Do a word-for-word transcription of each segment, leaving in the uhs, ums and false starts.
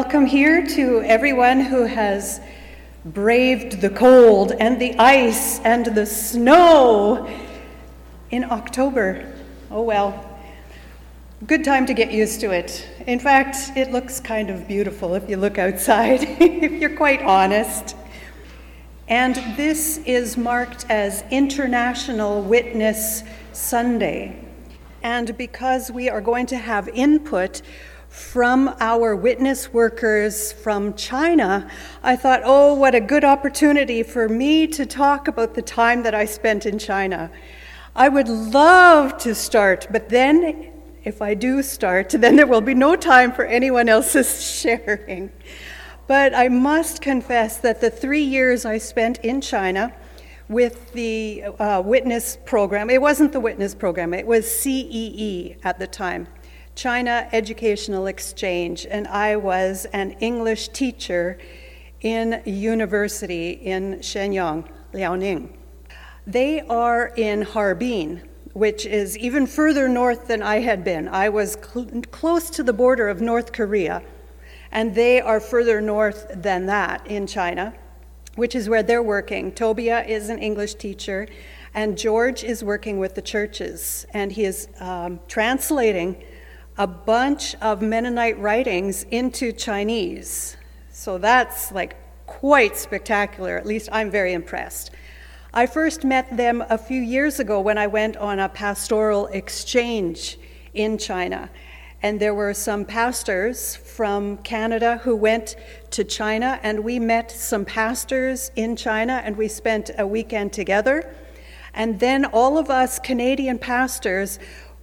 welcome here to everyone who has braved the cold and the ice and the snow in October. Oh well, good time to get used to it. In fact, it looks kind of beautiful if you look outside, if you're quite honest. And this is marked as International Witness Sunday. And because we are going to have input from our witness workers from China, I thought, oh, what a good opportunity for me to talk about the time that I spent in China. I would love to start, but then if I do start, then there will be no time for anyone else's sharing. But I must confess that the three years I spent in China with the uh, witness program, it wasn't the witness program, it was C E E at the time, China Educational Exchange, and I was an English teacher in university in Shenyang, Liaoning. They are in Harbin, which is even further north than I had been. I was cl- close to the border of North Korea, and they are further north than that in China, which is where they're working. Tobia is an English teacher, and George is working with the churches, and he is um, translating a bunch of Mennonite writings into Chinese. So that's like quite spectacular. At least I'm very impressed. I first met them a few years ago when I went on a pastoral exchange in China. And there were some pastors from Canada who went to China, and we met some pastors in China, and we spent a weekend together. And then all of us Canadian pastors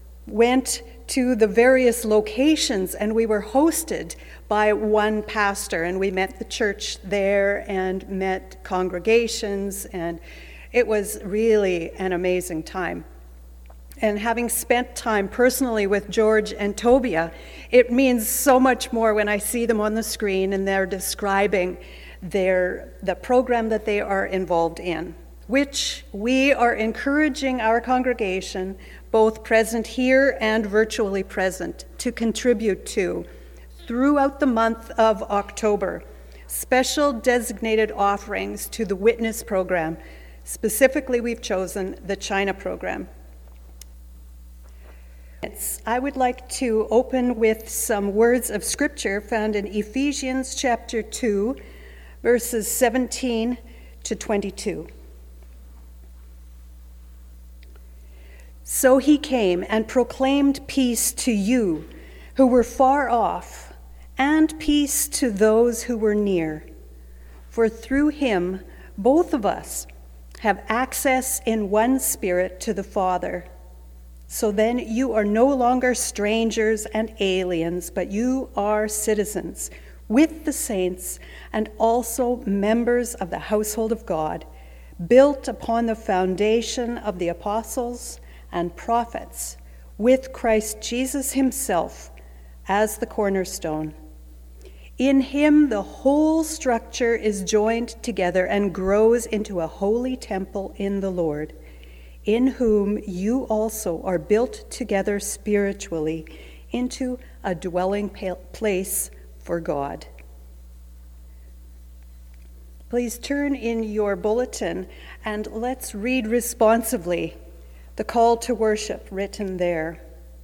went to the various locations, and we were hosted by one pastor, and we met the church there and met congregations, and it was really an amazing time. And having spent time personally with George and Tobia, it means so much more when I see them on the screen and they're describing their the program that they are involved in, which we are encouraging our congregation, both present here and virtually present, to contribute to throughout the month of October. Special designated offerings to the Witness program. Specifically, we've chosen the China program. I would like to open with some words of scripture found in Ephesians chapter two, verses seventeen to twenty-two. So he came and proclaimed peace to you who were far off, and peace to those who were near. For through him, both of us have access in one Spirit to the Father. So then you are no longer strangers and aliens, but you are citizens with the saints and also members of the household of God, built upon the foundation of the apostles and prophets, with Christ Jesus himself as the cornerstone. In him the whole structure is joined together and grows into a holy temple in the Lord, in whom you also are built together spiritually into a dwelling place for God. Please turn in your bulletin and let's read responsively the call to worship written there.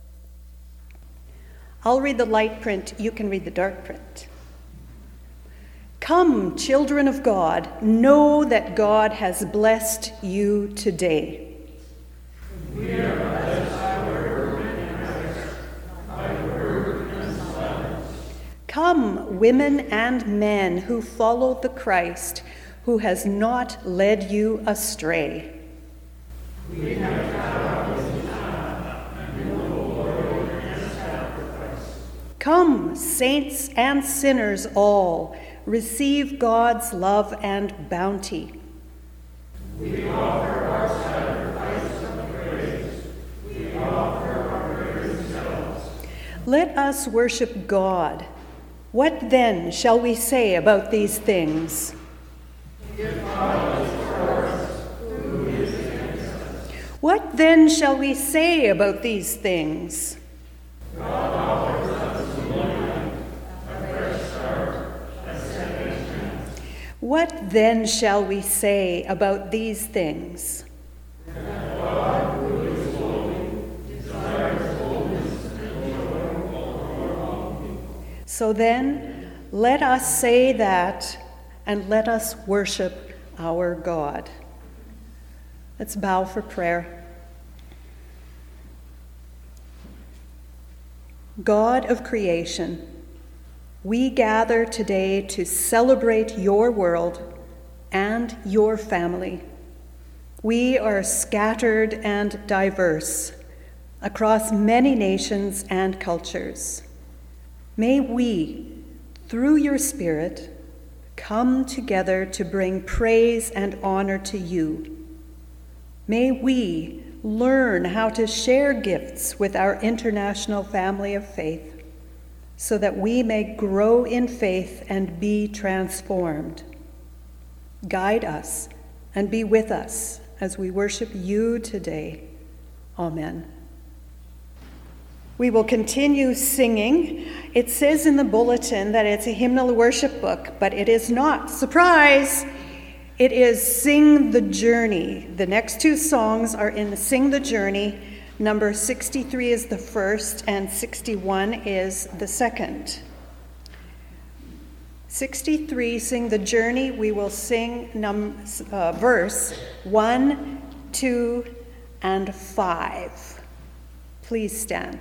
I'll read the light print, you can read the dark print. Come, children of God, know that God has blessed you today. We are blessed by word and rest, by word and silence. Come, women and men who follow the Christ, who has not led you astray. We have found his time, and the Lord and sacrifice. Come, saints and sinners all, receive God's love and bounty. We offer our sacrifice of praise. We offer our very selves. Let us worship God. What then shall we say about these things? If God is for us, who is against us? What then shall we say about these things? God offers us a new life, a fresh start. What then shall we say about these things? That God, who is holy, desires wholeness and joy all around. So then, let us say that, and let us worship our God. Let's bow for prayer. God of creation, we gather today to celebrate your world and your family. We are scattered and diverse across many nations and cultures. May we, through your Spirit, come together to bring praise and honor to you. May we learn how to share gifts with our international family of faith, so that we may grow in faith and be transformed. Guide us and be with us as we worship you today. Amen. We will continue singing. It says in the bulletin that it's a hymnal worship book, but it is not. Surprise! It is Sing the Journey. The next two songs are in Sing the Journey. Number sixty-three is the first, and sixty-one is the second. sixty-three, Sing the Journey. We will sing num- uh, verse one, two, and five. Please stand.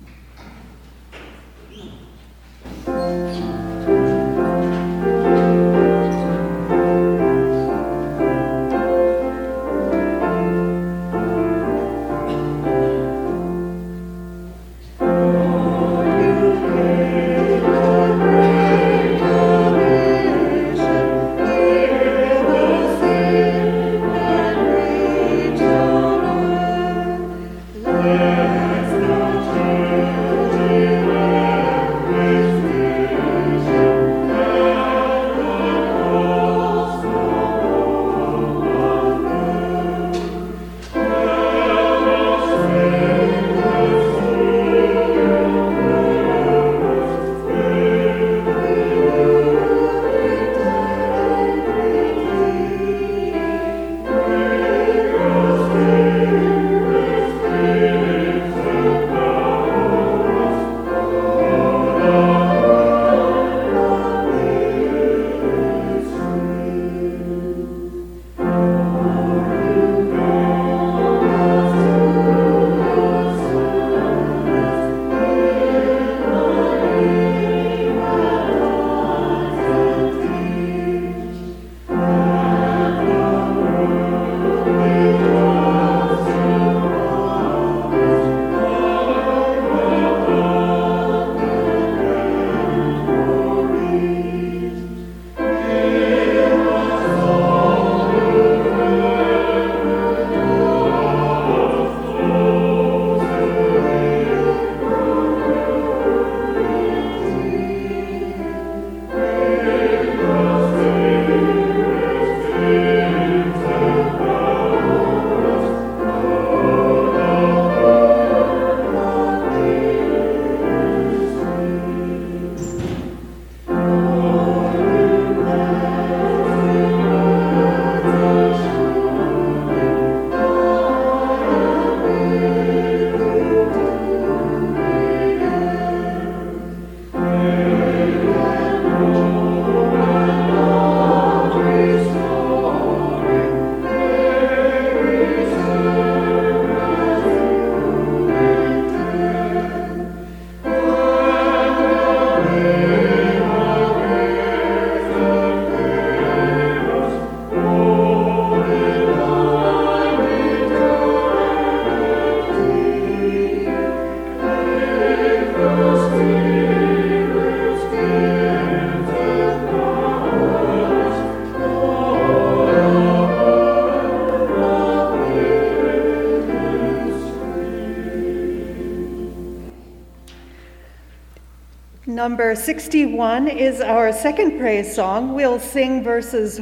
Number sixty-one is our second praise song. We'll sing verses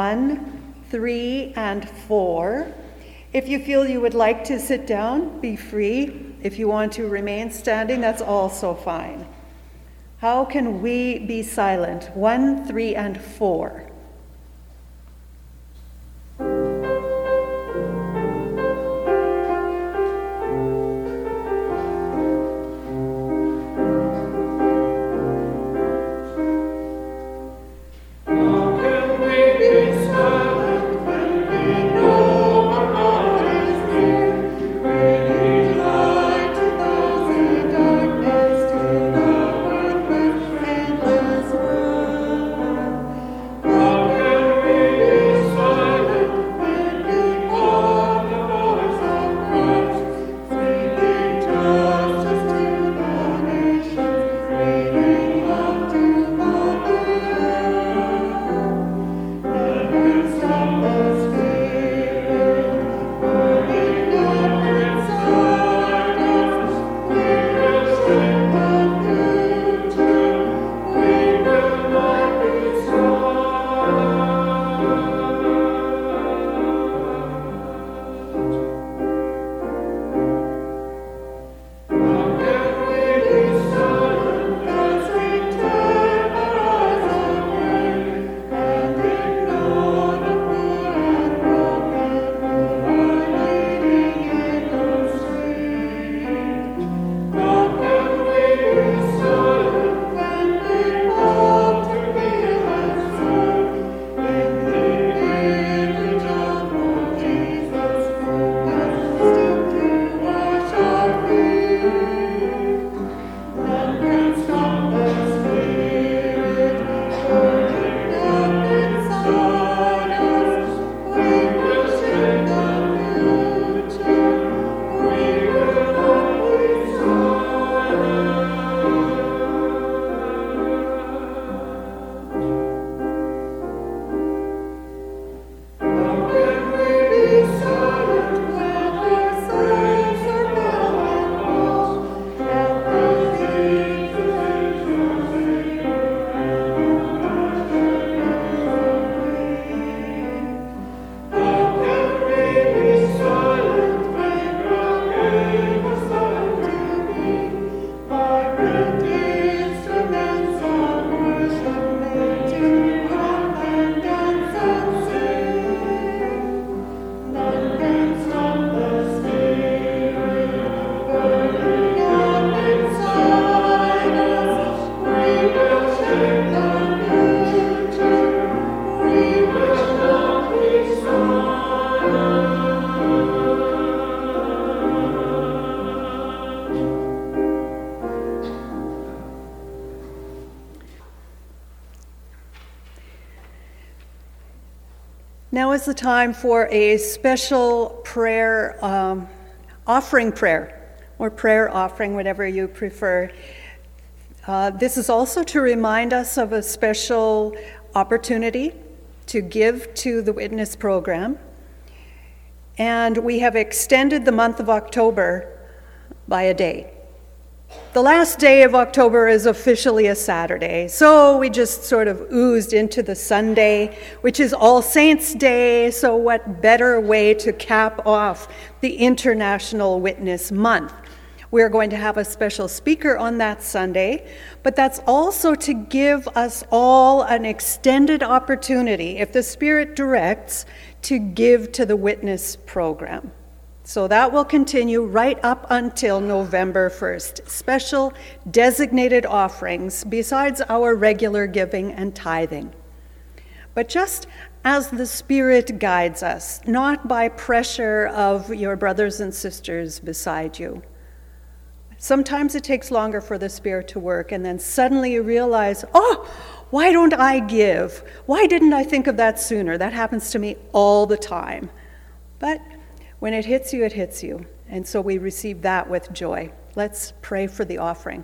one, three, and four. If you feel you would like to sit down, be free. If you want to remain standing, that's also fine. How can we be silent? One, three, and four. Now is the time for a special prayer, um, offering prayer, or prayer offering, whatever you prefer. Uh, this is also to remind us of a special opportunity to give to the Witness program. And we have extended the month of October by a day. The last day of October is officially a Saturday, so we just sort of oozed into the Sunday, which is All Saints' Day, so what better way to cap off the International Witness Month? We're going to have a special speaker on that Sunday, but that's also to give us all an extended opportunity, if the Spirit directs, to give to the Witness program. So that will continue right up until November first. Special designated offerings besides our regular giving and tithing. But just as the Spirit guides us, not by pressure of your brothers and sisters beside you. Sometimes it takes longer for the Spirit to work, and then suddenly you realize, oh, why don't I give? Why didn't I think of that sooner? That happens to me all the time. But when it hits you, it hits you. And so we receive that with joy. Let's pray for the offering.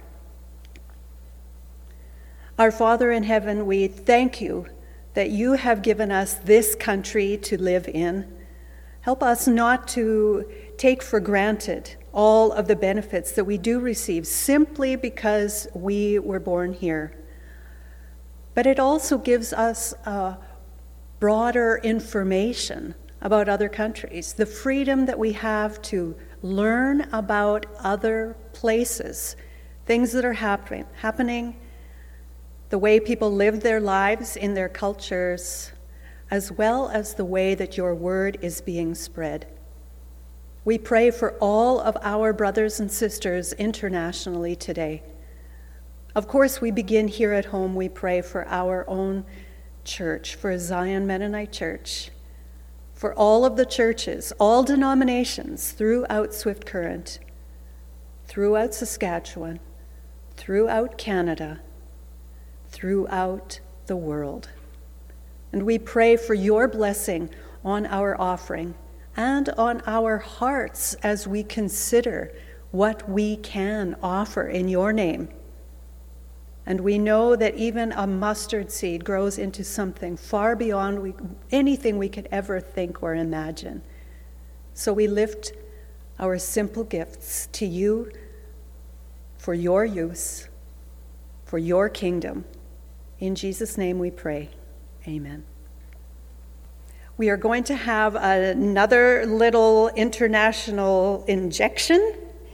Our Father in heaven, we thank you that you have given us this country to live in. Help us not to take for granted all of the benefits that we do receive simply because we were born here. But it also gives us uh, broader information about other countries, the freedom that we have to learn about other places, things that are happen- happening, the way people live their lives in their cultures, as well as the way that your word is being spread. We pray for all of our brothers and sisters internationally today. Of course, we begin here at home. We pray for our own church, for Zion Mennonite Church, for all of the churches, all denominations throughout Swift Current, throughout Saskatchewan, throughout Canada, throughout the world. And we pray for your blessing on our offering and on our hearts as we consider what we can offer in your name. And we know that even a mustard seed grows into something far beyond we, anything we could ever think or imagine. So we lift our simple gifts to you for your use, for your kingdom. In Jesus' name we pray. Amen. We are going to have another little international injection.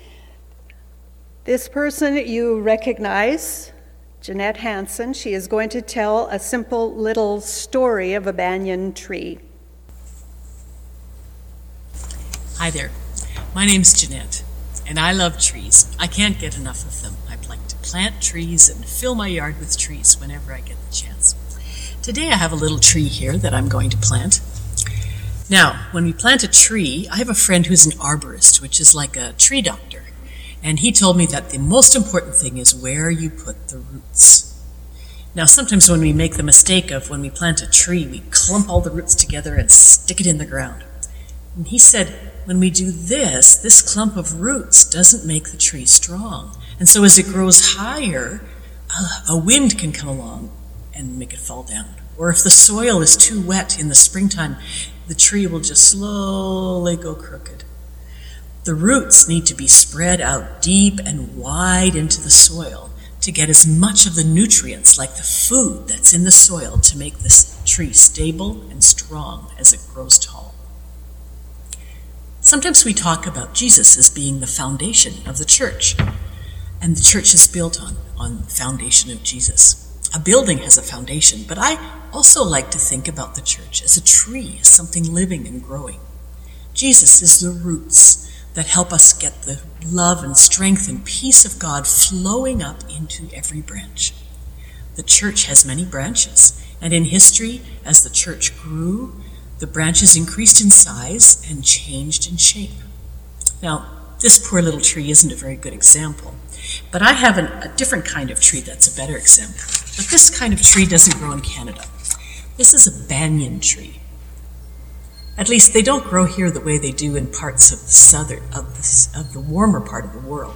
This person you recognize, Jeanette Hansen. She is going to tell a simple little story of a banyan tree. Hi there. My name's Jeanette, and I love trees. I can't get enough of them. I'd like to plant trees and fill my yard with trees whenever I get the chance. Today I have a little tree here that I'm going to plant. Now, when we plant a tree, I have a friend who's an arborist, which is like a tree doctor. And he told me that the most important thing is where you put the roots. Now, sometimes when we make the mistake of when we plant a tree, we clump all the roots together and stick it in the ground. And he said, when we do this, this clump of roots doesn't make the tree strong. And so as it grows higher, a wind can come along and make it fall down. Or if the soil is too wet in the springtime, the tree will just slowly go crooked. The roots need to be spread out deep and wide into the soil to get as much of the nutrients, like the food that's in the soil, to make this tree stable and strong as it grows tall. Sometimes we talk about Jesus as being the foundation of the church, and the church is built on, on the foundation of Jesus. A building has a foundation, but I also like to think about the church as a tree, as something living and growing. Jesus is the roots that help us get the love and strength and peace of God flowing up into every branch. The church has many branches, and in history, as the church grew, the branches increased in size and changed in shape. Now, this poor little tree isn't a very good example, but I have an, a different kind of tree that's a better example. But this kind of tree doesn't grow in Canada. This is a banyan tree. At least they don't grow here the way they do in parts of the southern, of the, of the warmer part of the world.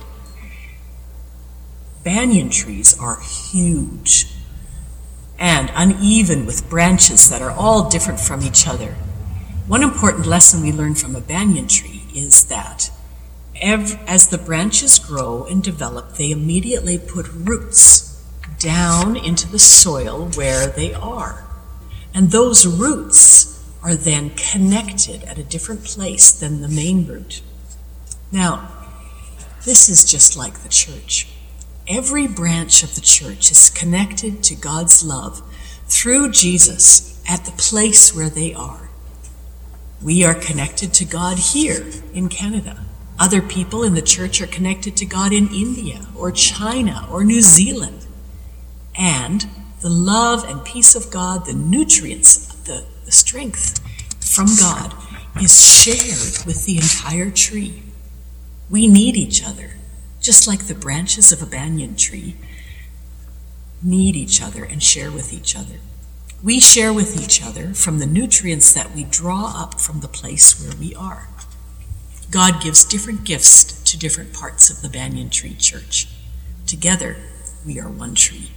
Banyan trees are huge and uneven with branches that are all different from each other. One important lesson we learn from a banyan tree is that ev- as the branches grow and develop, they immediately put roots down into the soil where they are. And those roots are then connected at a different place than the main root. Now, this is just like the church. Every branch of the church is connected to God's love through Jesus at the place where they are. We are connected to God here in Canada. Other people in the church are connected to God in India or China or New Zealand. And the love and peace of God, the nutrients, the, the strength from God is shared with the entire tree. We need each other, just like the branches of a banyan tree need each other and share with each other. We share with each other from the nutrients that we draw up from the place where we are. God gives different gifts to different parts of the Banyan Tree Church. Together, we are one tree.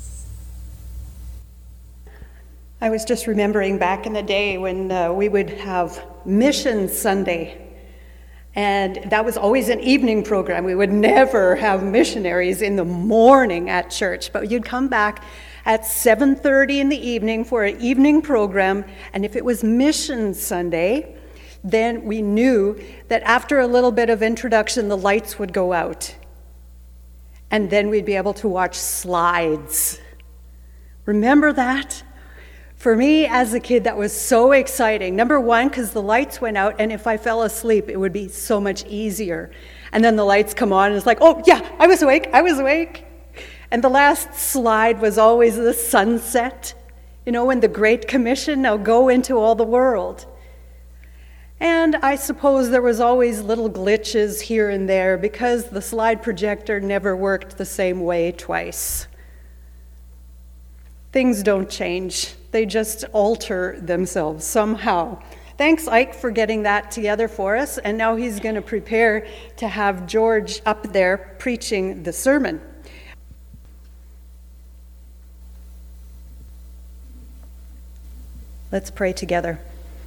I was just remembering back in the day when uh, we would have Mission Sunday. And that was always an evening program. We would never have missionaries in the morning at church, but you'd come back at seven thirty in the evening for an evening program. And if it was Mission Sunday, then we knew that after a little bit of introduction, the lights would go out. And then we'd be able to watch slides. Remember that? For me, as a kid, that was so exciting. Number one, because the lights went out, and if I fell asleep, it would be so much easier. And then the lights come on, and it's like, oh, yeah, I was awake, I was awake. And the last slide was always the sunset. You know, when the Great Commission, now go into all the world. And I suppose there was always little glitches here and there because the slide projector never worked the same way twice. Things don't change. They just alter themselves somehow. Thanks, Ike, for getting that together for us. And now he's going to prepare to have George up there preaching the sermon. Let's pray together.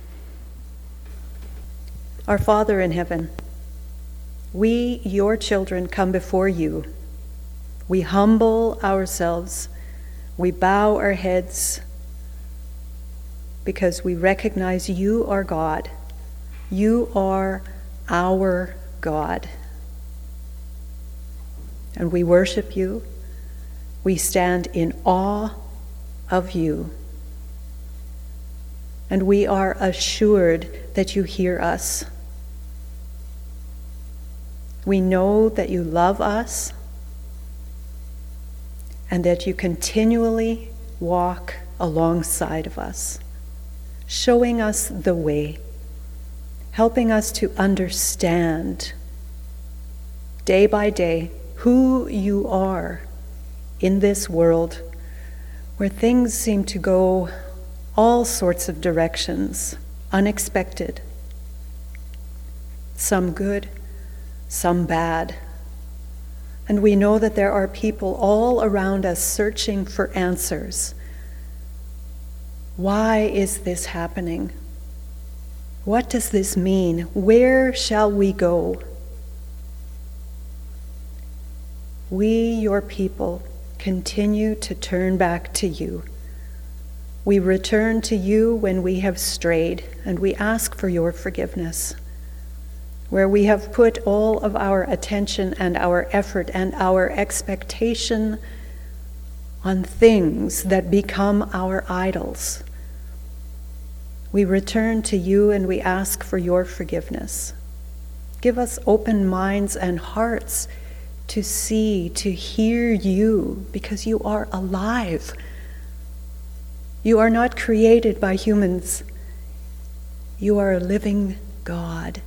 Our Father in heaven, we, your children, come before you. We humble ourselves. We bow our heads because we recognize you are God. You are our God. And we worship you. We stand in awe of you. And we are assured that you hear us. We know that you love us and that you continually walk alongside of us, showing us the way, helping us to understand day by day who you are in this world where things seem to go all sorts of directions, unexpected, some good, some bad. And we know that there are people all around us searching for answers. Why is this happening? What does this mean? Where shall we go? We, your people, continue to turn back to you. We return to you when we have strayed, and we ask for your forgiveness. Where we have put all of our attention and our effort and our expectation on things that become our idols, we return to you and we ask for your forgiveness. Give us open minds and hearts to see, to hear you, because you are alive. You are not created by humans. You are a living God.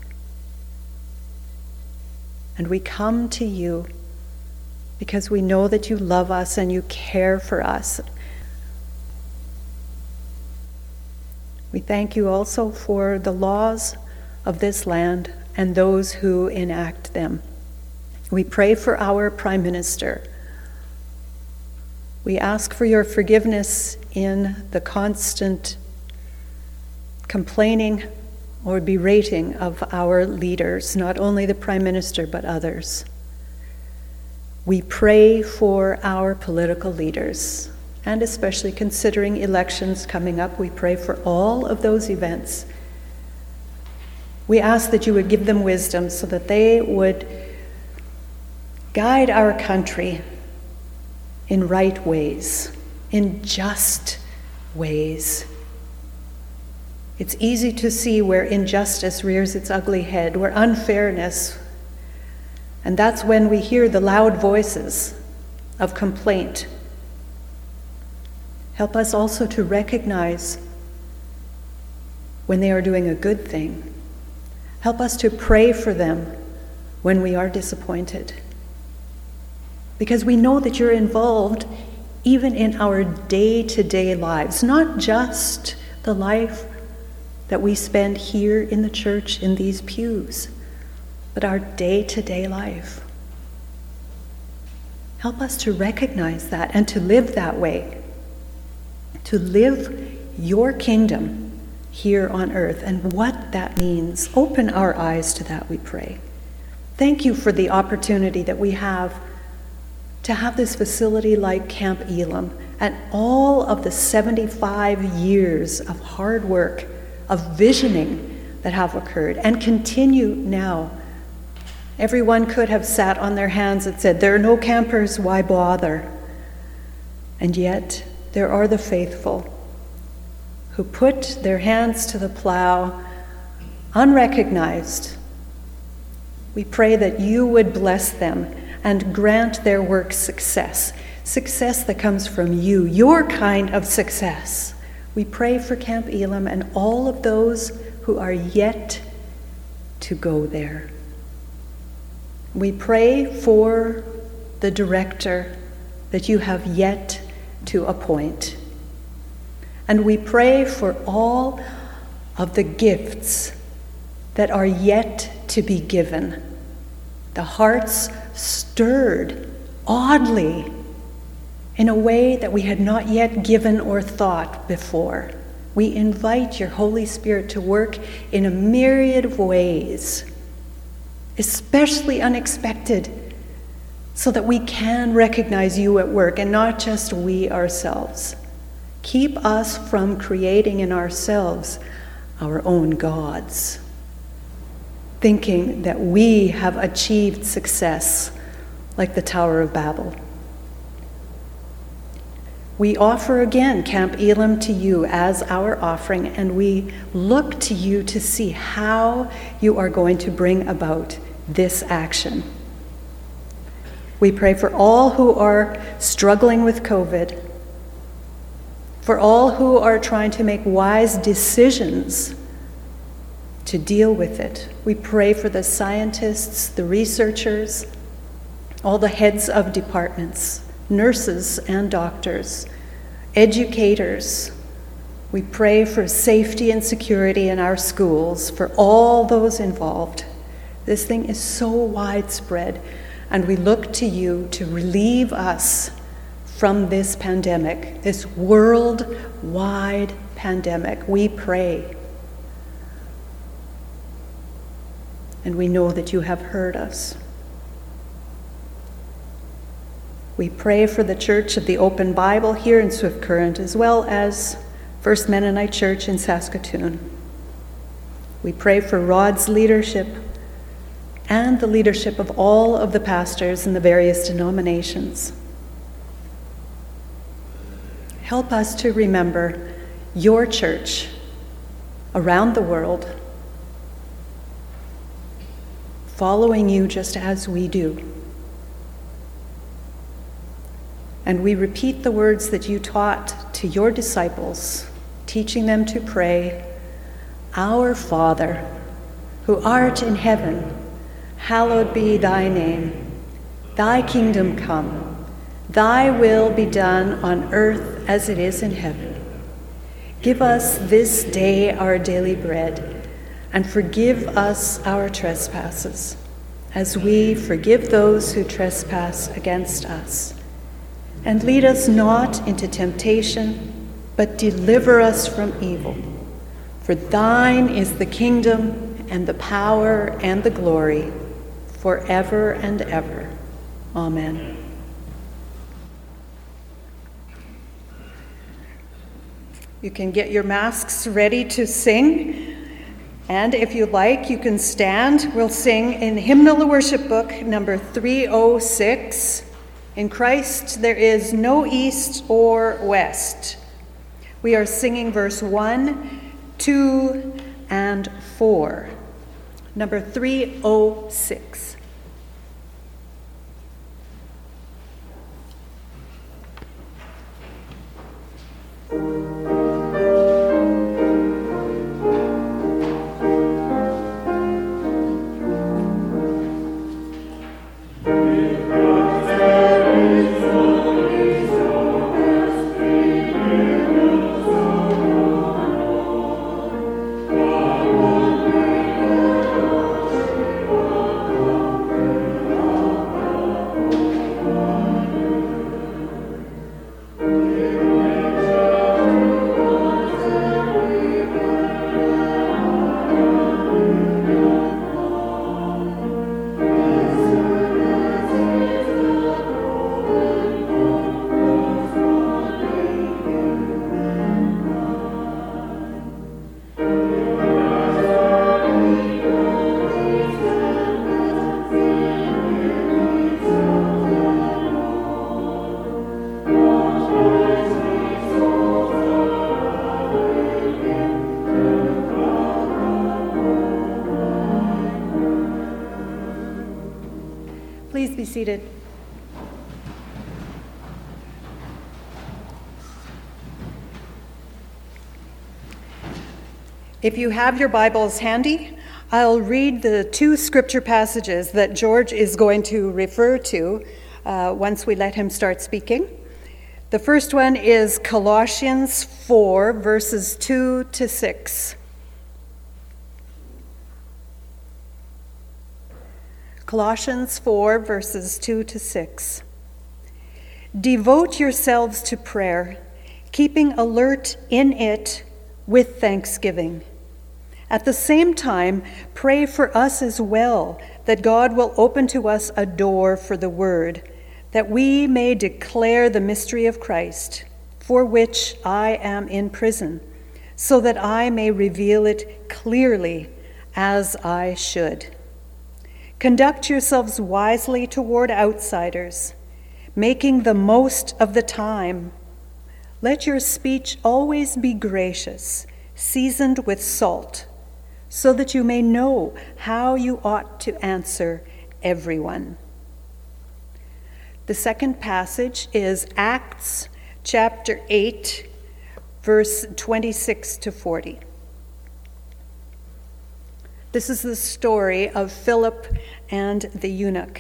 And we come to you because we know that you love us and you care for us. We thank you also for the laws of this land and those who enact them. We pray for our Prime Minister. We ask for your forgiveness in the constant complaining or berating of our leaders, not only the Prime Minister, but others. We pray for our political leaders, and especially considering elections coming up, we pray for all of those events. We ask that you would give them wisdom so that they would guide our country in right ways, in just ways. It's easy to see where injustice rears its ugly head, where unfairness, and that's when we hear the loud voices of complaint. Help us also to recognize when they are doing a good thing. Help us to pray for them when we are disappointed. Because we know that you're involved even in our day-to-day lives, not just the life that we spend here in the church in these pews, but our day-to-day life. Help us to recognize that and to live that way, to live your kingdom here on earth and what that means. Open our eyes to that, we pray. Thank you for the opportunity that we have to have this facility like Camp Elam and all of the seventy-five years of hard work, of visioning that have occurred and continue now. Everyone could have sat on their hands and said, there are no campers, why bother? And yet, there are the faithful who put their hands to the plow, unrecognized. We pray that you would bless them and grant their work success, success that comes from you, your kind of success. We pray for Camp Elam and all of those who are yet to go there. We pray for the director that you have yet to appoint. And we pray for all of the gifts that are yet to be given. The hearts stirred oddly in a way that we had not yet given or thought before. We invite your Holy Spirit to work in a myriad of ways, especially unexpected, so that we can recognize you at work and not just we ourselves. Keep us from creating in ourselves our own gods, thinking that we have achieved success like the Tower of Babel. We offer again Camp Elam to you as our offering, and we look to you to see how you are going to bring about this action. We pray for all who are struggling with COVID, for all who are trying to make wise decisions to deal with it. We pray for the scientists, the researchers, all the heads of departments, nurses and doctors, educators. We pray for safety and security in our schools, for all those involved. This thing is so widespread, and we look to you to relieve us from this pandemic, this worldwide pandemic. We pray. And we know that you have heard us. We pray for the Church of the Open Bible here in Swift Current, as well as First Mennonite Church in Saskatoon. We pray for Rod's leadership and the leadership of all of the pastors in the various denominations. Help us to remember your church around the world, following you just as we do. And we repeat the words that you taught to your disciples, teaching them to pray, Our Father, who art in heaven, hallowed be thy name. Thy kingdom come. Thy will be done on earth as it is in heaven. Give us this day our daily bread, and forgive us our trespasses, as we forgive those who trespass against us. And lead us not into temptation, but deliver us from evil. For thine is the kingdom, and the power, and the glory, forever and ever. Amen. You can get your masks ready to sing. And if you like, you can stand. We'll sing in Hymnal Worship Book number three oh six. In Christ there is no east or west. We are singing verse one, two, and four. Number three oh six. Please be seated. If you have your Bibles handy, I'll read the two scripture passages that George is going to refer to uh, once we let him start speaking. The first one is Colossians four, verses two to six. Colossians four, verses two to six. Devote yourselves to prayer, keeping alert in it with thanksgiving. At the same time, pray for us as well, that God will open to us a door for the word, that we may declare the mystery of Christ, for which I am in prison, so that I may reveal it clearly as I should. Conduct yourselves wisely toward outsiders, making the most of the time. Let your speech always be gracious, seasoned with salt, so that you may know how you ought to answer everyone. The second passage is Acts chapter eight, verse twenty-six to forty. This is the story of Philip and the eunuch.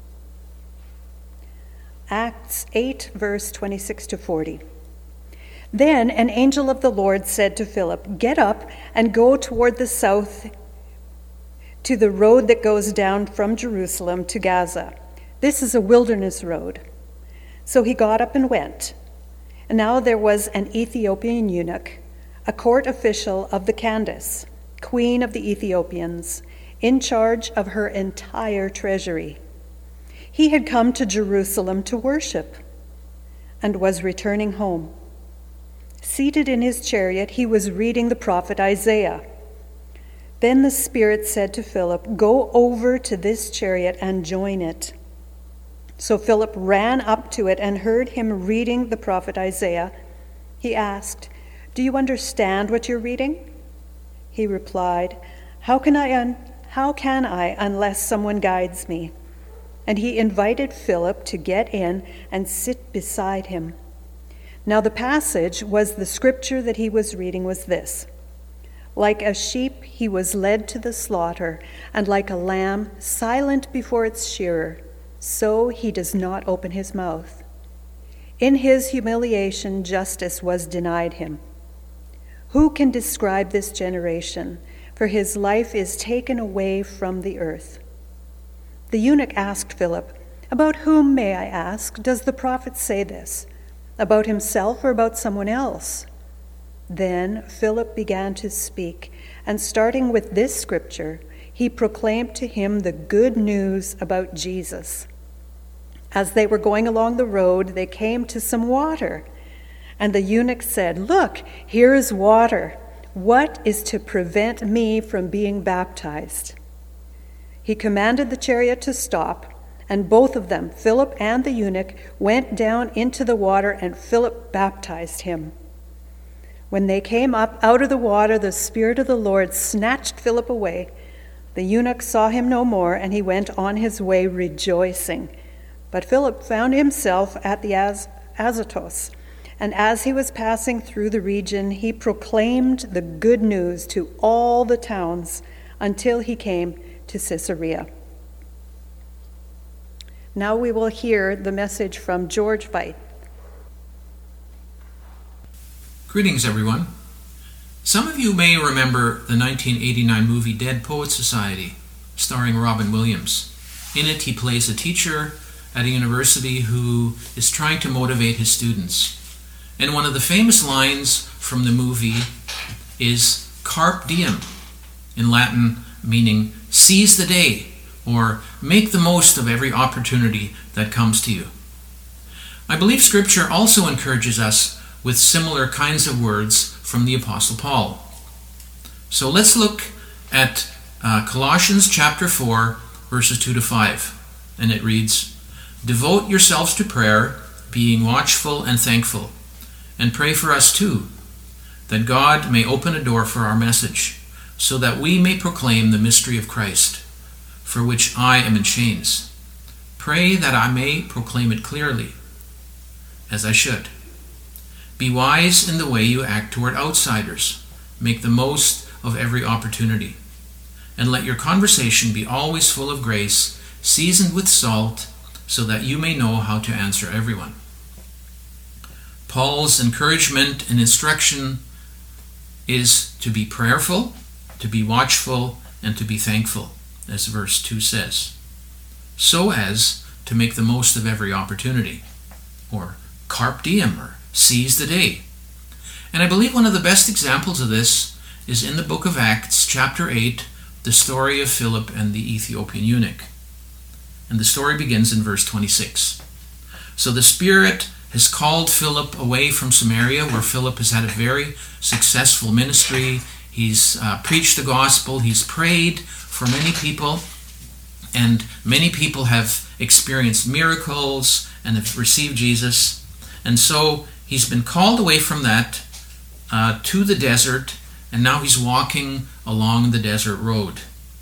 Acts eight, verse twenty-six to forty. Then an angel of the Lord said to Philip, "Get up and go toward the south to the road that goes down from Jerusalem to Gaza. This is a wilderness road." So he got up and went. And now there was an Ethiopian eunuch, a court official of the Candace, queen of the Ethiopians, in charge of her entire treasury. He had come to Jerusalem to worship and was returning home. Seated in his chariot, he was reading the prophet Isaiah. Then the Spirit said to Philip, "Go over to this chariot and join it." So Philip ran up to it and heard him reading the prophet Isaiah. He asked, "Do you understand what you're reading?" He replied, How can I un- how can I unless someone guides me?" And he invited Philip to get in and sit beside him. Now the passage was the scripture that he was reading was this: "Like a sheep he was led to the slaughter, and like a lamb silent before its shearer, so he does not open his mouth. In his humiliation justice was denied him. Who can describe this generation? For his life is taken away from the earth." The eunuch asked Philip, "About whom, may I ask, does the prophet say this? About himself or about someone else?" Then Philip began to speak, and starting with this scripture, he proclaimed to him the good news about Jesus. As they were going along the road, they came to some water. And the eunuch said, "Look, here is water. What is to prevent me from being baptized?" He commanded the chariot to stop, and both of them, Philip and the eunuch, went down into the water, and Philip baptized him. When they came up out of the water, the Spirit of the Lord snatched Philip away. The eunuch saw him no more, and he went on his way rejoicing. But Philip found himself at the Az- Azotus, and as he was passing through the region, he proclaimed the good news to all the towns until he came to Caesarea. Now we will hear the message from George Veit. Greetings, everyone. Some of you may remember the nineteen eighty-nine movie Dead Poets Society, starring Robin Williams. In it, he plays a teacher at a university who is trying to motivate his students. And one of the famous lines from the movie is "Carpe diem," in Latin meaning "seize the day," or "make the most of every opportunity that comes to you." I believe Scripture also encourages us with similar kinds of words from the Apostle Paul. So let's look at uh, Colossians chapter four, verses two to five. And it reads, "Devote yourselves to prayer, being watchful and thankful. And pray for us too, that God may open a door for our message, so that we may proclaim the mystery of Christ, for which I am in chains. Pray that I may proclaim it clearly, as I should. Be wise in the way you act toward outsiders. Make the most of every opportunity. And let your conversation be always full of grace, seasoned with salt, so that you may know how to answer everyone." Paul's encouragement and instruction is to be prayerful, to be watchful, and to be thankful, as verse two says, so as to make the most of every opportunity, or carpe diem, or seize the day. And I believe one of the best examples of this is in the book of Acts, chapter eight, the story of Philip and the Ethiopian eunuch. And the story begins in verse twenty-six. "So the Spirit has called Philip away from Samaria, where Philip has had a very successful ministry. He's uh, preached the gospel, he's prayed for many people, and many people have experienced miracles and have received Jesus. And so he's been called away from that uh, to the desert, and now he's walking along the desert road.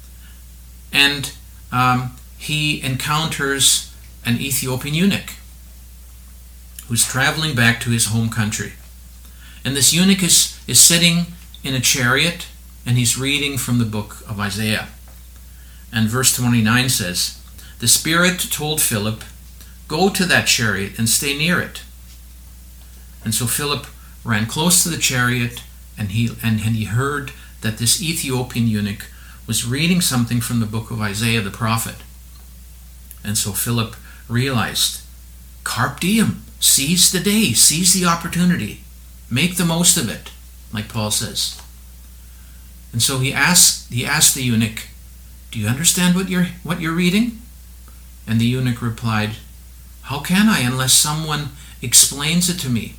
And um, he encounters an Ethiopian eunuch who's traveling back to his home country. And this eunuch is, is sitting in a chariot, and he's reading from the book of Isaiah. And verse twenty-nine says, "The Spirit told Philip, 'Go to that chariot and stay near it.' And so Philip ran close to the chariot, and he and, and he heard that this Ethiopian eunuch was reading something from the book of Isaiah the prophet. And so Philip realized, carpe diem, seize the day, seize the opportunity, make the most of it, like Paul says. And so he asked he asked the eunuch, 'Do you understand what you're what you're reading?' And the eunuch replied, 'How can I unless someone explains it to me?'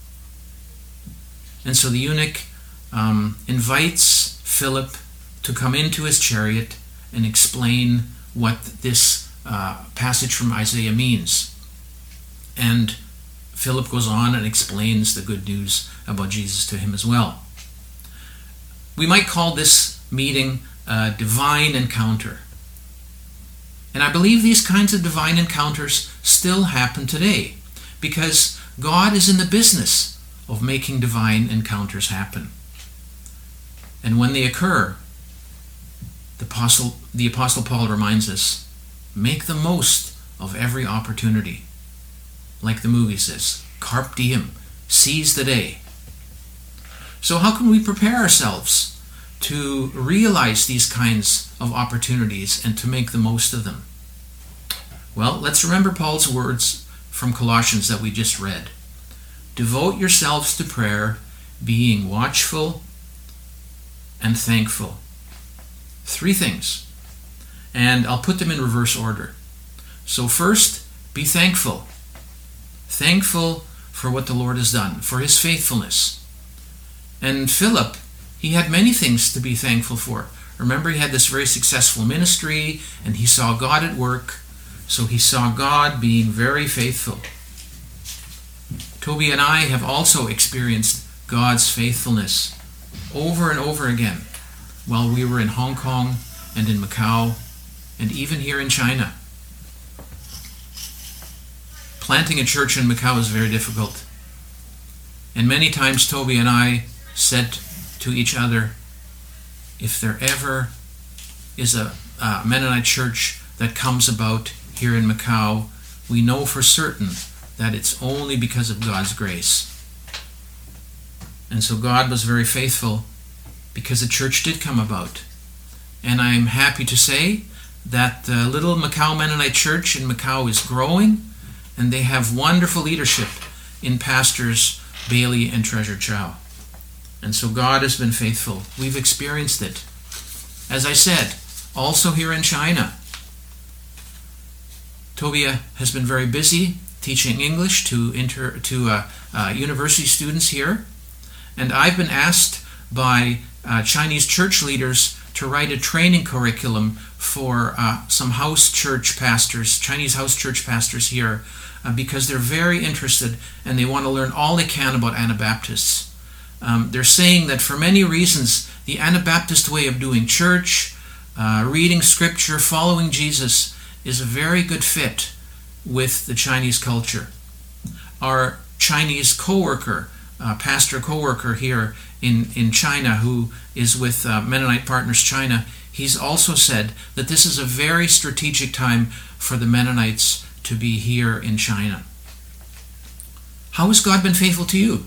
And so the eunuch um, invites Philip to come into his chariot and explain what this uh, passage from Isaiah means. And Philip goes on and explains the good news about Jesus to him as well. We might call this meeting a divine encounter. And I believe these kinds of divine encounters still happen today, because God is in the business of making divine encounters happen. And when they occur, the Apostle, the Apostle Paul reminds us, make the most of every opportunity. Like the movie says, carpe diem, seize the day. So how can we prepare ourselves to realize these kinds of opportunities and to make the most of them? Well, let's remember Paul's words from Colossians that we just read. Devote yourselves to prayer, being watchful and thankful. Three things. And I'll put them in reverse order. So first, be thankful. Thankful for what the Lord has done, for his faithfulness. And Philip, he had many things to be thankful for. Remember, he had this very successful ministry, and he saw God at work. So he saw God being very faithful. Toby and I have also experienced God's faithfulness over and over again while we were in Hong Kong and in Macau and even here in China. Planting a church in Macau is very difficult. And many times Toby and I said to each other, if there ever is a, a Mennonite church that comes about here in Macau, we know for certain that it's only because of God's grace. And so God was very faithful because the church did come about. And I'm happy to say that the little Macau Mennonite church in Macau is growing, and they have wonderful leadership in pastors Bailey and Treasure Chow. And so God has been faithful. We've experienced it. As I said, also here in China, Tobia has been very busy teaching English to inter, to uh, uh, university students here. And I've been asked by uh, Chinese church leaders to write a training curriculum for uh, some house church pastors, Chinese house church pastors here, uh, because they're very interested and they want to learn all they can about Anabaptists. Um, they're saying that for many reasons, the Anabaptist way of doing church, uh, reading scripture, following Jesus, is a very good fit with the Chinese culture. Our Chinese co-worker, uh, pastor co-worker here in, in China, who is with uh, Mennonite Partners China, he's also said that this is a very strategic time for the Mennonites to be here in China. How has God been faithful to you?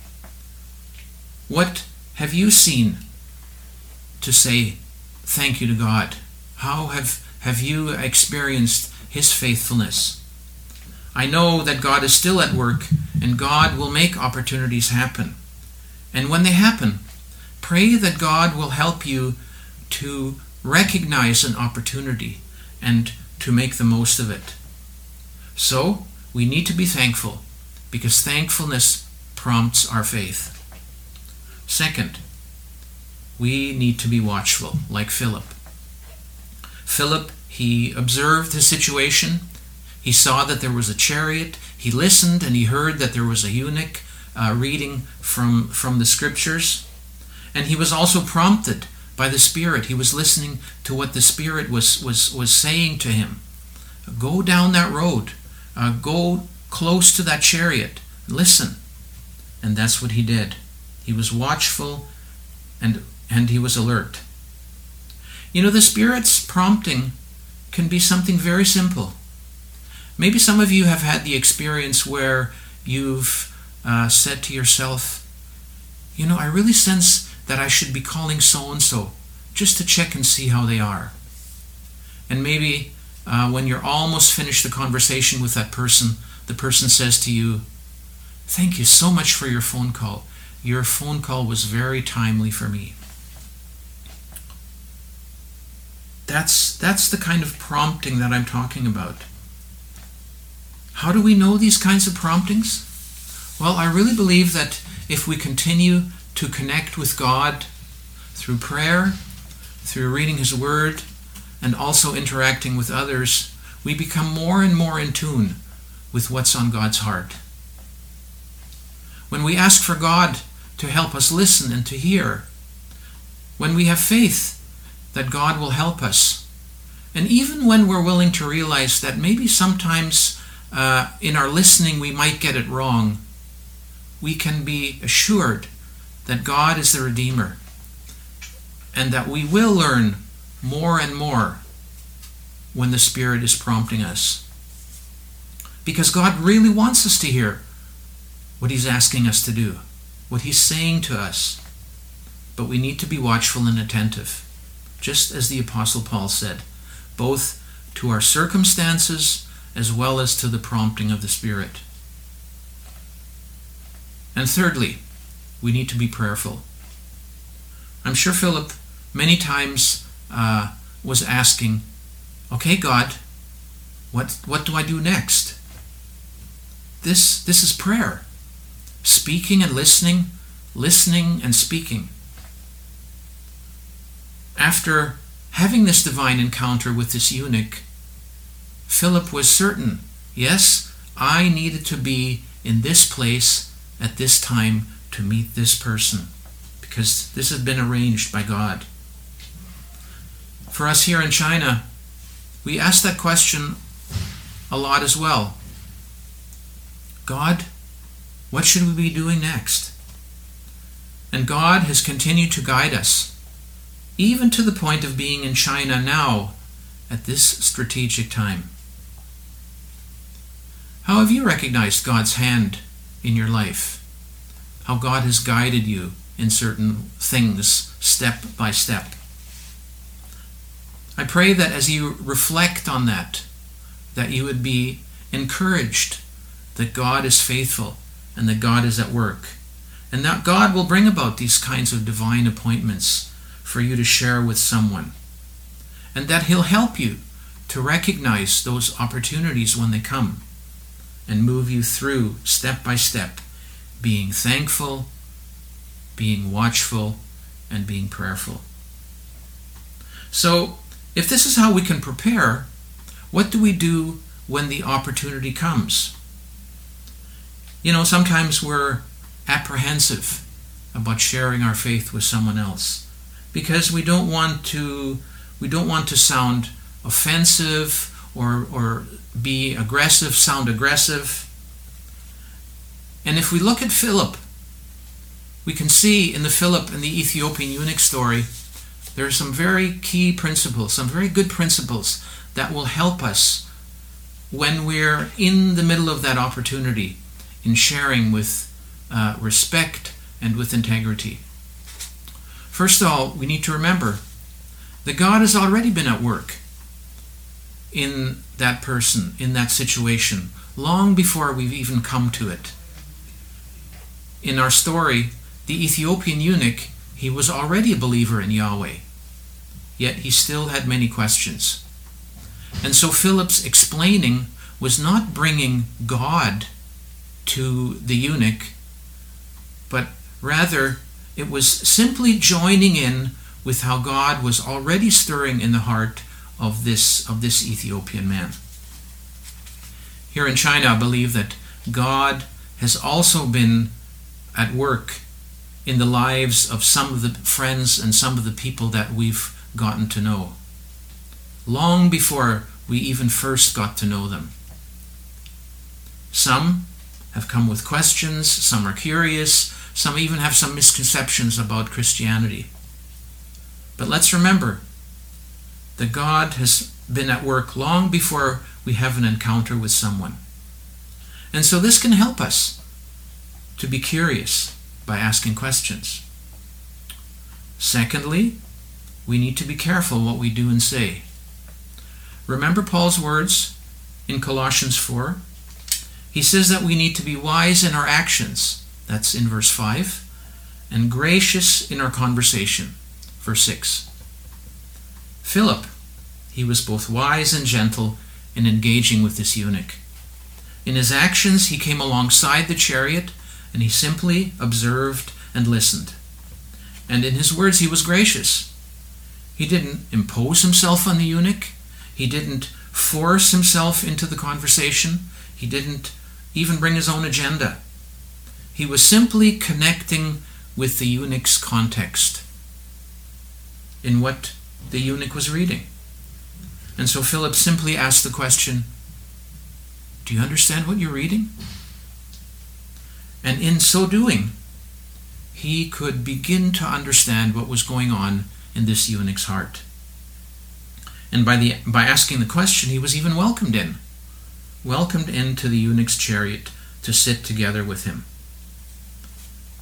What have you seen to say thank you to God? How have, have you experienced his faithfulness? I know that God is still at work, and God will make opportunities happen. And when they happen, pray that God will help you to recognize an opportunity and to make the most of it. So, we need to be thankful, because thankfulness prompts our faith. Second, we need to be watchful, like Philip. Philip, he observed the situation. He saw that there was a chariot. He listened and he heard that there was a eunuch uh, reading from, from the scriptures. And he was also prompted by the Spirit. He was listening to what the Spirit was, was, was saying to him. Go down that road. Uh, go close to that chariot. Listen. And that's what he did. He was watchful and, and he was alert. You know, the Spirit's prompting can be something very simple. Maybe some of you have had the experience where you've uh, said to yourself, you know, I really sense that I should be calling so-and-so just to check and see how they are. And maybe uh, when you're almost finished the conversation with that person, the person says to you, thank you so much for your phone call. Your phone call was very timely for me. That's, that's the kind of prompting that I'm talking about. How do we know these kinds of promptings? Well, I really believe that if we continue to connect with God through prayer, through reading his word, and also interacting with others, we become more and more in tune with what's on God's heart. When we ask for God to help us listen and to hear, when we have faith that God will help us, and even when we're willing to realize that maybe sometimes uh, in our listening we might get it wrong, we can be assured that God is the Redeemer and that we will learn more and more when the Spirit is prompting us. Because God really wants us to hear what he's asking us to do. what he's saying to us. But we need to be watchful and attentive, just as the Apostle Paul said, both to our circumstances as well as to the prompting of the Spirit. And thirdly, we need to be prayerful. I'm sure Philip many times uh, was asking, okay, God, what what do I do next? This this is prayer. Speaking and listening, listening and speaking. After having this divine encounter with this eunuch, Philip was certain, yes, I needed to be in this place at this time to meet this person, because this had been arranged by God. For us here in China, we ask that question a lot as well. God, what should we be doing next? And God has continued to guide us, even to the point of being in China now at this strategic time. How have you recognized God's hand in your life? How God has guided you in certain things step by step? I pray that as you reflect on that, that you would be encouraged that God is faithful and that God is at work, and that God will bring about these kinds of divine appointments for you to share with someone, and that He'll help you to recognize those opportunities when they come and move you through step by step, being thankful, being watchful, and being prayerful. So, if this is how we can prepare, what do we do when the opportunity comes? You know, sometimes we're apprehensive about sharing our faith with someone else because we don't want to we don't want to sound offensive or or be aggressive, sound aggressive. And if we look at Philip, we can see in the Philip and the Ethiopian eunuch story, there are some very key principles, some very good principles that will help us when we're in the middle of that opportunity in sharing with uh, respect and with integrity. First of all, we need to remember that God has already been at work in that person, in that situation, long before we've even come to it. In our story, the Ethiopian eunuch, he was already a believer in Yahweh, yet he still had many questions. And so Philip's explaining was not bringing God to the eunuch, but rather it was simply joining in with how God was already stirring in the heart of this, of this Ethiopian man. Here in China, I believe that God has also been at work in the lives of some of the friends and some of the people that we've gotten to know, long before we even first got to know them. Some have come with questions, some are curious, some even have some misconceptions about Christianity. But let's remember that God has been at work long before we have an encounter with someone. And so this can help us to be curious by asking questions. Secondly, we need to be careful what we do and say. Remember Paul's words in Colossians four? He says that we need to be wise in our actions. That's in verse five. And gracious in our conversation. Verse six. Philip, he was both wise and gentle in engaging with this eunuch. In his actions, he came alongside the chariot and he simply observed and listened. And in his words, he was gracious. He didn't impose himself on the eunuch. He didn't force himself into the conversation. He didn't even bring his own agenda. He was simply connecting with the eunuch's context in what the eunuch was reading. And so Philip simply asked the question, do you understand what you're reading? And in so doing, he could begin to understand what was going on in this eunuch's heart. And by the by asking the question, he was even welcomed in. Welcomed into the eunuch's chariot to sit together with him.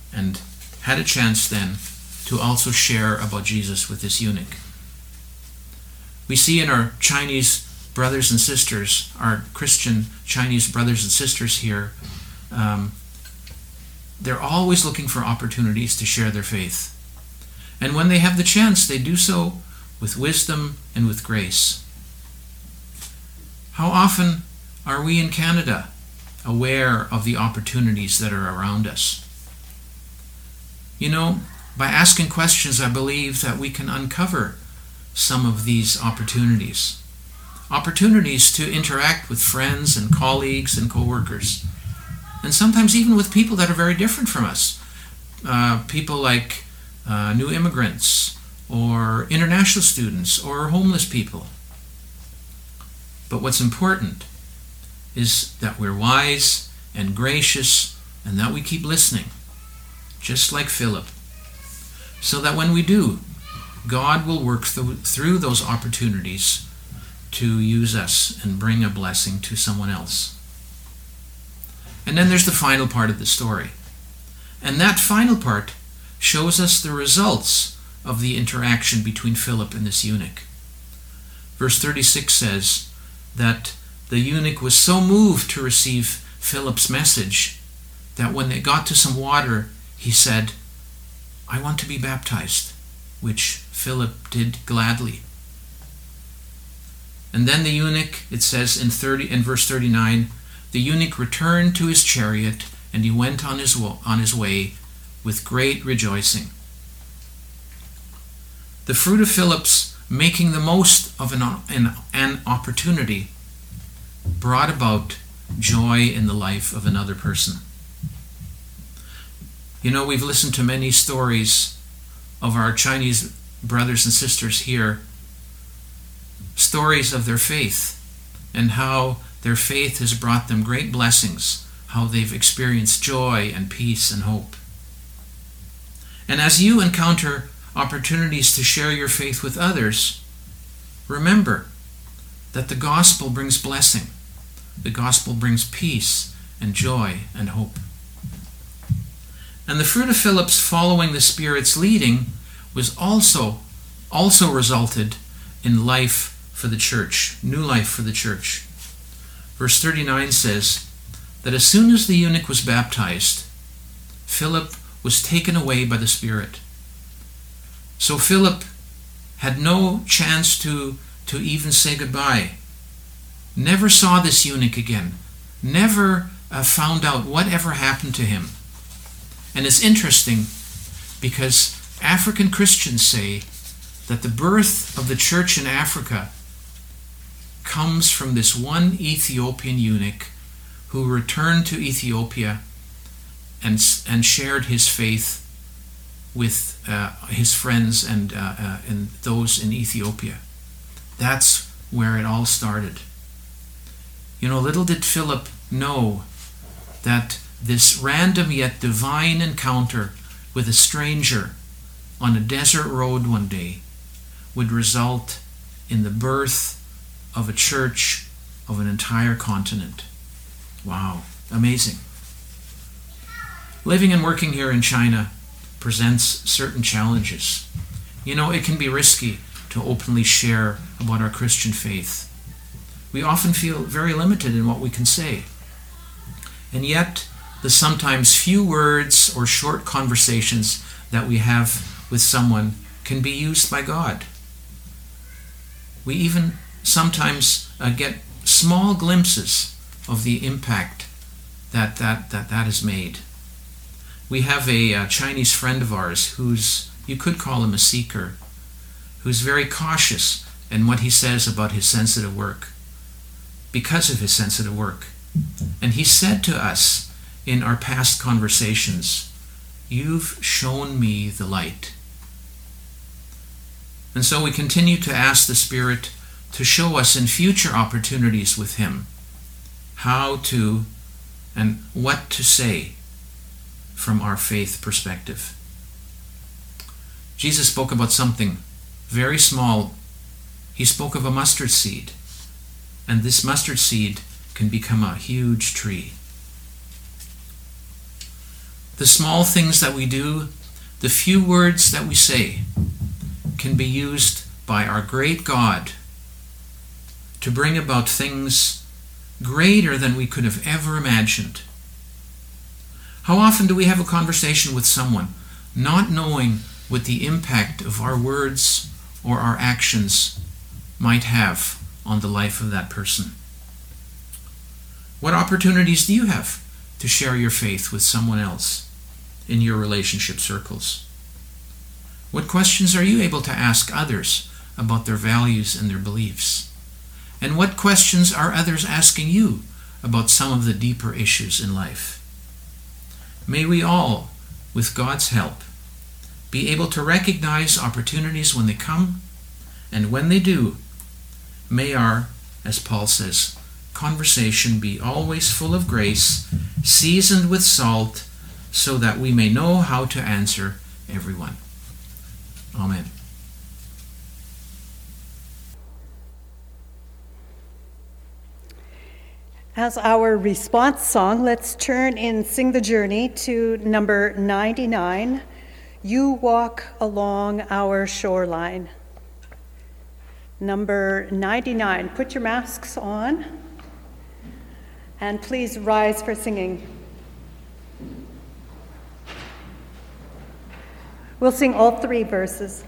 and had a chance then to also share about Jesus with this eunuch. We see in our Chinese brothers and sisters, our Christian Chinese brothers and sisters here, um, they're always looking for opportunities to share their faith. And when they have the chance, they do so with wisdom and with grace. How often are we in Canada aware of the opportunities that are around us? You know, by asking questions, I believe that we can uncover some of these opportunities. Opportunities to interact with friends and colleagues and co-workers. And sometimes even with people that are very different from us. Uh, people like uh, new immigrants, or international students, or homeless people. But what's important is that we're wise and gracious and that we keep listening, just like Philip, so that when we do, God will work th- through those opportunities to use us and bring a blessing to someone else. And then there's the final part of the story. And that final part shows us the results of the interaction between Philip and this eunuch. Verse thirty-six says that the eunuch was so moved to receive Philip's message that when they got to some water, he said, "I want to be baptized," which Philip did gladly. And then the eunuch, it says in thirty in verse thirty-nine, the eunuch returned to his chariot, and he went on his on his way with great rejoicing. The fruit of Philip's making the most of an, an, an opportunity brought about joy in the life of another person. You know, we've listened to many stories of our Chinese brothers and sisters here, stories of their faith and how their faith has brought them great blessings, how they've experienced joy and peace and hope. And as you encounter opportunities to share your faith with others, remember that the gospel brings blessing. The gospel brings peace and joy and hope. And the fruit of Philip's following the Spirit's leading was also, also resulted in life for the church, new life for the church. Verse thirty-nine says that as soon as the eunuch was baptized, Philip was taken away by the Spirit. So Philip had no chance to, to even say goodbye. Never saw this eunuch again. Never uh, found out whatever happened to him. And it's interesting because African Christians say that the birth of the church in Africa comes from this one Ethiopian eunuch who returned to Ethiopia and, and shared his faith with uh, his friends and, uh, uh, and those in Ethiopia. That's where it all started. You know, little did Philip know that this random yet divine encounter with a stranger on a desert road one day would result in the birth of a church of an entire continent. Wow, amazing. Living and working here in China presents certain challenges. You know, it can be risky to openly share about our Christian faith. We often feel very limited in what we can say. And yet, the sometimes few words or short conversations that we have with someone can be used by God. We even sometimes uh, get small glimpses of the impact that that, that, that has made. We have a, a Chinese friend of ours who's, you could call him a seeker, who's very cautious in what he says about his sensitive work, because of his sensitive work. And he said to us in our past conversations, "You've shown me the light." And so we continue to ask the Spirit to show us in future opportunities with him how to and what to say from our faith perspective. Jesus spoke about something very small. He spoke of a mustard seed, and this mustard seed can become a huge tree. The small things that we do, the few words that we say, can be used by our great God to bring about things greater than we could have ever imagined. How often do we have a conversation with someone not knowing what the impact of our words or our actions might have on the life of that person? What opportunities do you have to share your faith with someone else in your relationship circles? What questions are you able to ask others about their values and their beliefs? And what questions are others asking you about some of the deeper issues in life? May we all, with God's help, be able to recognize opportunities when they come, and when they do, may our, as Paul says, conversation be always full of grace, seasoned with salt, so that we may know how to answer everyone. Amen. As our response song, let's turn in Sing the Journey to number ninety-nine, You Walk Along Our Shoreline. Number ninety-nine, put your masks on, and please rise for singing. We'll sing all three verses.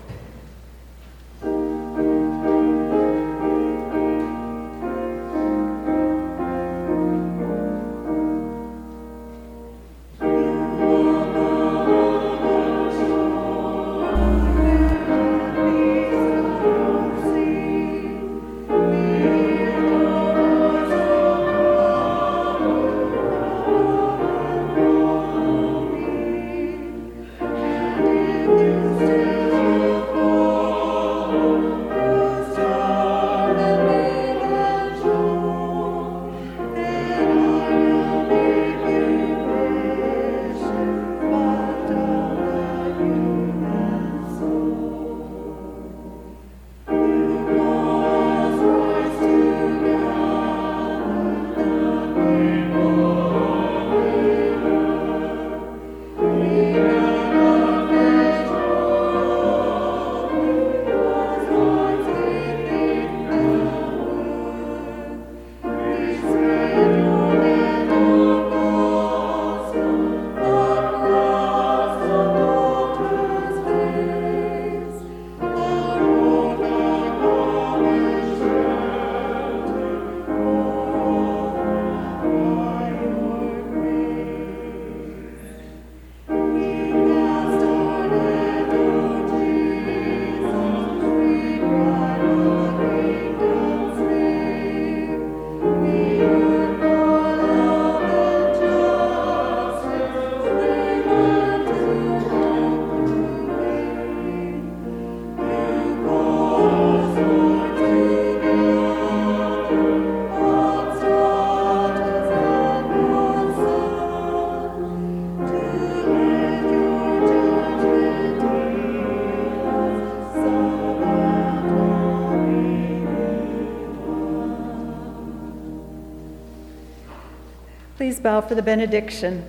Please bow for the benediction.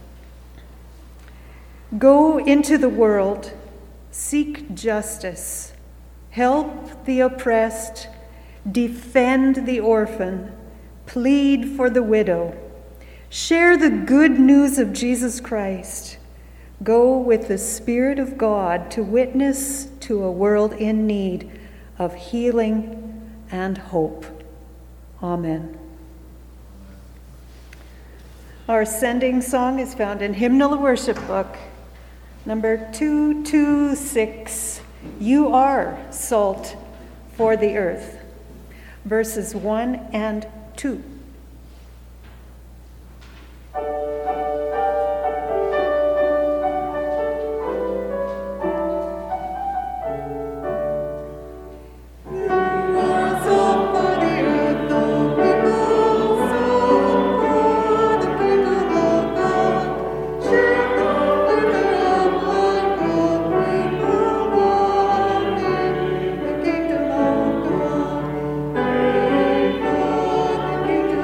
Go into the world, seek justice, help the oppressed, defend the orphan, plead for the widow, share the good news of Jesus Christ. Go with the Spirit of God to witness to a world in need of healing and hope. Amen. Our sending song is found in Hymnal Worship Book, number two two six, You Are Salt for the Earth, verses one and two. Thank you.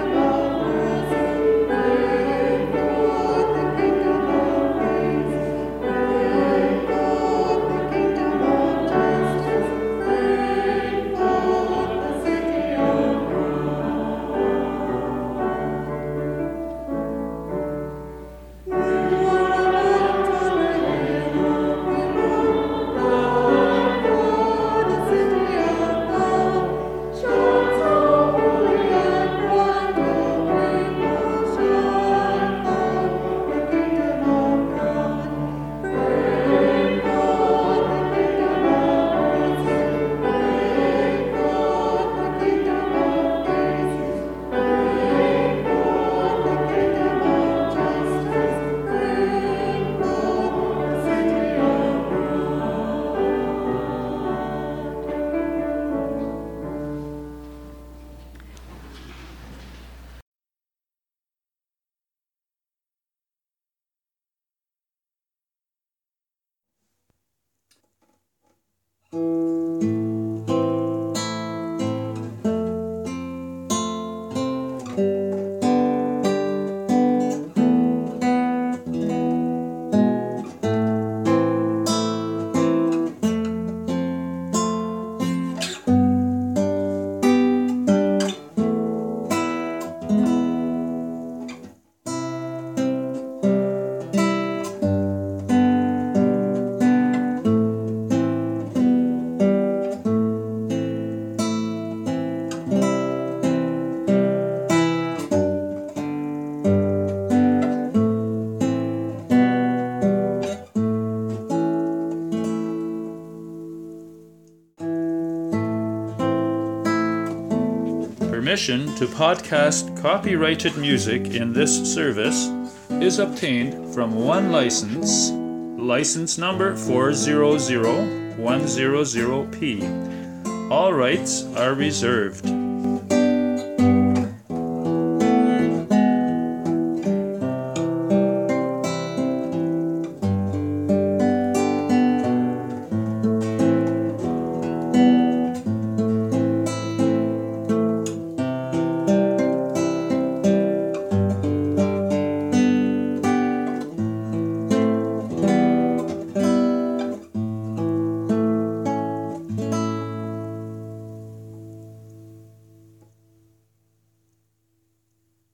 Permission to podcast copyrighted music in this service is obtained from one license, license number four zero zero one zero zero P. All rights are reserved.